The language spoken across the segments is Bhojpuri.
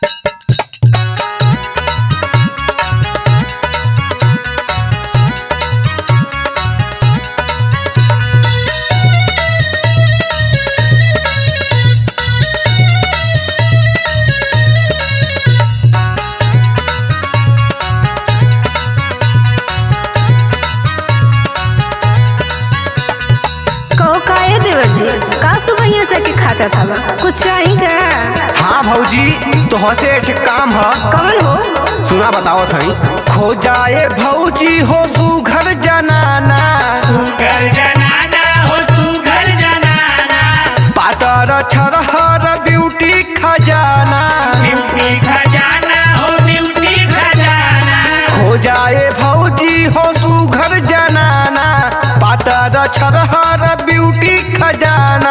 का सुबह से के खाचा था कुछ चाहिए का? हाँ भौजी तो हसे एक काम है। कवन हो? सुना बताओ थई। खो जाए भौजी हो सुघर जनाना, सुघर जनाना हो सुघर जनाना, पातर छरहर ब्यूटी खजाना, ब्यूटी खजाना हो ब्यूटी खजाना। खो जाए भौजी हो सुघर जनाना, पातर छरहर ब्यूटी खजाना।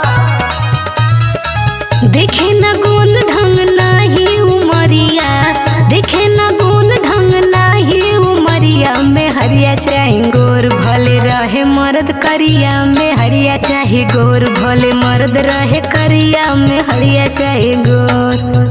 देखे न गुण ढंग नाही उमरिया, देखे न गुण ढंग नाही उमरिया में हरिया चाहे गोर भले रहे मर्द करिया में हरिया चाहे गोर भले मर्द रहे करिया में हरिया चाहे गोर।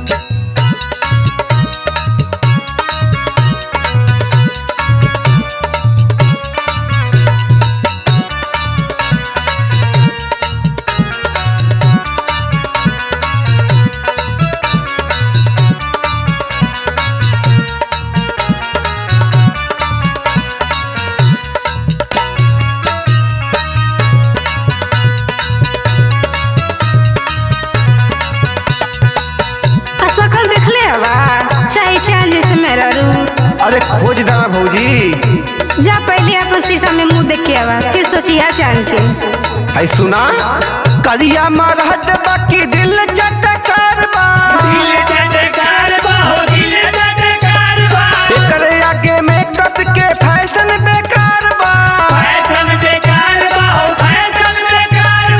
सकल देख ले हवा चाहे चांद जैसे मेरा रू। अरे खोज दाना भौजी। जा पहले अपन शीशा में मुंह देख के आवा फिर सोचिया चांद के। है सुना कलिया मरहत बाकी दिल चटकार बा, दिल चटकार बा हो दिल चटकार बा, एकरे आगे मेकअप के फैशन बेकार बा, फैशन बेकार बा हो फैशन बेकार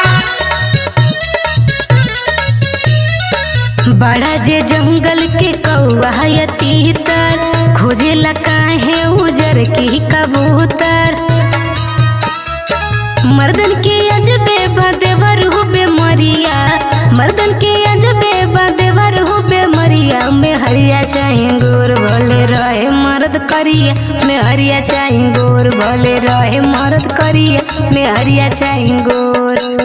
बा। बड़ा जे जंगल के कौआ तीतर खोजे काहे उजर की कबूतर। मर्दन के अजबे बदेवर हुबे मरिया, मर्दन के अजबे बदेवर हुबे मरिया में हरिया चाहे गोर भले रहे मर्द करिया में हरिया चाहे गोर भले रहे मर्द करिया में हरिया चाहे गोर।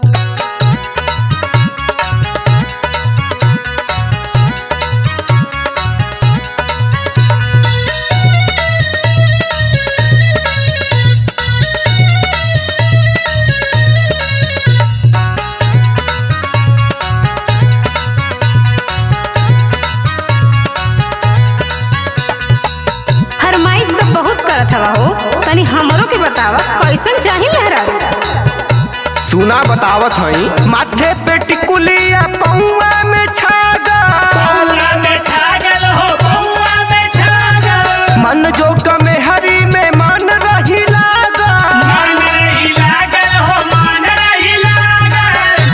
बहुत करत हवा हो तनी हमरो के बतावा कैसन चाही मेहरारू। सुना बतावत हई। माथे पे टिकुलिया पौआ में छागल, पौआ में छागल हो पौआ में छागल, मन जो कमे हरी में मन रही लागल, मन रही लागल हो मन रही लागल।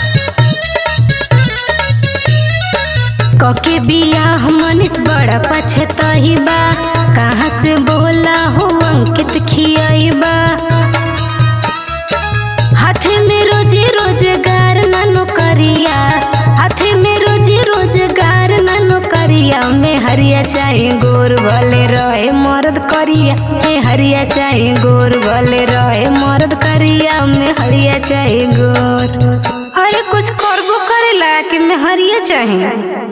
कके बियाह मनीष बड़ा पछताही बा, कहाँ से बोला हो अंकित खियाइबा। हाथे में रोजी रोजगार नानो करिया, हाथे में रोजी रोजगार नानो करिया में हरिया चाहे गोर भले रहे मर्द करिया में हरिया चाहे गोर भले रहे मर्द करिया में हरिया चाहे गोर। अरे कुछ करबो करेला कि में हरिया चाहे।